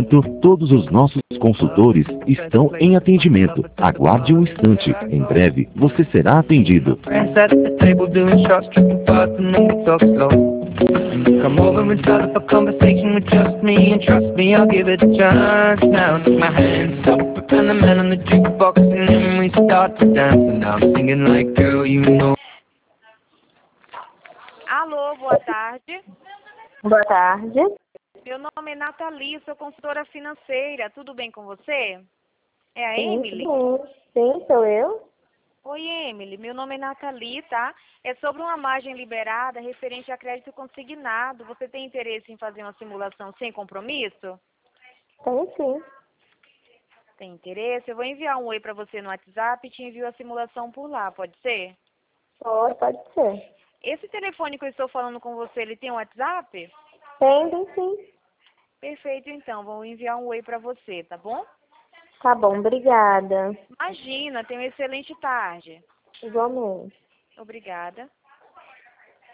momento, todos os nossos consultores estão em atendimento. Aguarde um instante. Em breve, você será atendido. Come over and start up a conversation with just me, and trust me, I'll give it a chance. Now take my hands up and the man on the jukebox, and then we start to dance. And I'm singing like, girl, you know. Alô, boa tarde. Boa tarde. Meu nome é Nathalie, sou consultora financeira. Tudo bem com você? É a Sim, Emily? sim, sou eu. Oi, Emily. Meu nome é Nathalie, tá? É sobre uma margem liberada referente a crédito consignado. Você tem interesse em fazer uma simulação sem compromisso? Tenho sim. Tem interesse? Eu vou enviar um oi para você no WhatsApp e te envio a simulação por lá, pode ser? Pode ser. Esse telefone que eu estou falando com você, ele tem um WhatsApp? Tem sim. Perfeito, então. Vou enviar um oi para você, tá bom? Tá bom, obrigada. Imagina, tenha uma excelente tarde. Igualmente. Obrigada.